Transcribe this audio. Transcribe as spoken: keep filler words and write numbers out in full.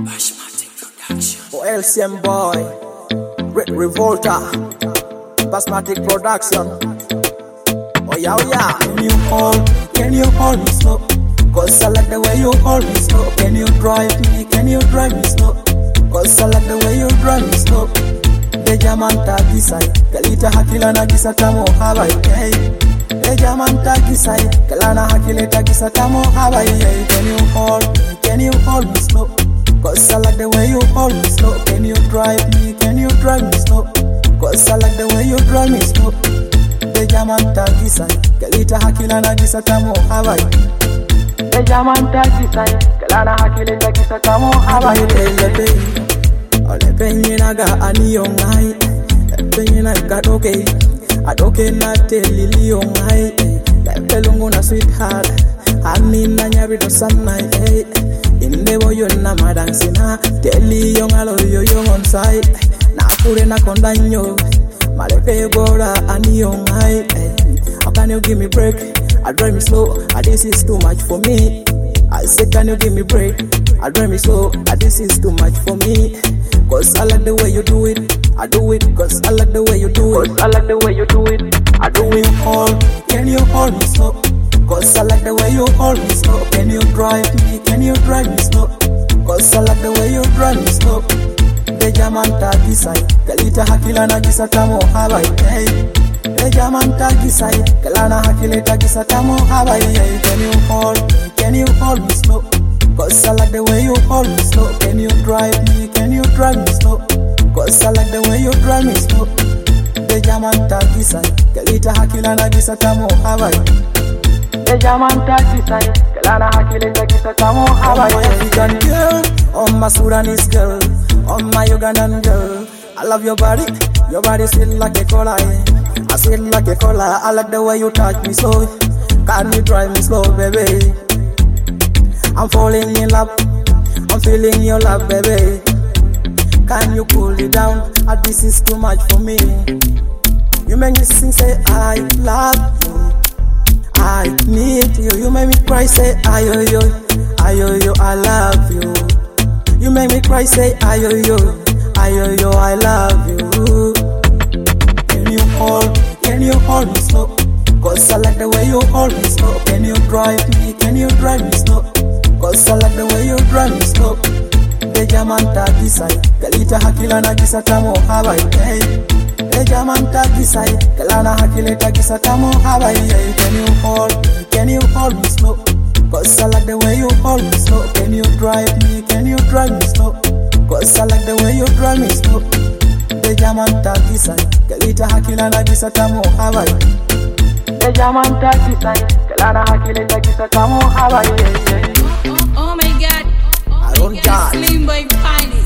For L C M boy, Red Revolta, Basmatic production. Oh yeah, oh yeah. Can you hold, can you hold me slow? Cause I like the way you hold me slow. Can you drive me, can you drive me slow? Cause I like the way you drive me slow. Deja manta gisai, kalita hakila na gisatamo habai. Hey, Deja manta gisai, kalana hakileta gisatamo habai. Hey, can you hold me, can you hold me slow? Cause I like the way you hold me slow. Can you drive me, can you drive me slow? Cause I like the way you drive me slow. Deja manta gisai, kalita hakila na gisatamo habai. Deja manta gisai, kalana hakileta gisatamo habai. Hey, ole penye naga aniyongai, penye naga doke, adoke na teliliyongai. Pelungu na sweetheart, ani na nyabito sanai. Indebo yo na madansina, teliyongalo yo yo on side. Na kure na kondanyo, malepe bora aniyongai. How can you give me break? I drive me slow, ah, this is too much for me. I say can you give me break? I drive me slow, ah, this is too much for me. Cause I like the way you do it, I do it. Cause I like the way you do it, I like the way you do it, I do it. Can you hold, can you hold me slow? Cause I like the way you hold me slow. Can you drive me, can you drive me slow? Cause I like the way you drive me slow. Deja manta gisai, kalita hakila na gisatamo habai. Hey, Deja manta gisai, kalana hakileta gisatamo habai. Hey, can you hold me, can you hold me slow? Cause I like the way you hold me slow. Can you drive me, can you drive me slow? Cause I like the way you drive me slow. Deja manta gisai, kalita hakila na gisatamo habai. Deja manta gisai, kalana hakileta gisatamo habai. Oh my African girl, oh my Sudanese girl, oh my Ugandan girl. I love your body, your body sweet like a cola. I sweet like a cola. I like the way you touch me slow. Can you drive me slow, baby? I'm falling in love, I'm feeling your love, baby. Can you cool it down? Ah, this is too much for me. You make me sing, say I love you, I need you. You make me cry, say ayo yo, ayo yo, I love you. You make me cry, say ayo yo, ayo yo, I love you. Can you hold, can you hold me slow? Cause I like the way you hold me slow. Can you drive me, can you drive me slow? Cause I like the way you drive me slow. Deja manta gisai, kalita hakila na gisatamo habai. Hey, Deja manta gisai, kalana hakileta gisatamo habai. Hey, can you hold me, can you hold me slow? Cause I like the way you hold me slow. Can you drive me, can you drive me slow? Cause I like the way you drive me slow. Deja manta gisai, kalita hakila na gisatamo habai. Deja manta gisai, kalana hakileta gisatamo habai. Oh my God, I don't die. Slim Boy Finest.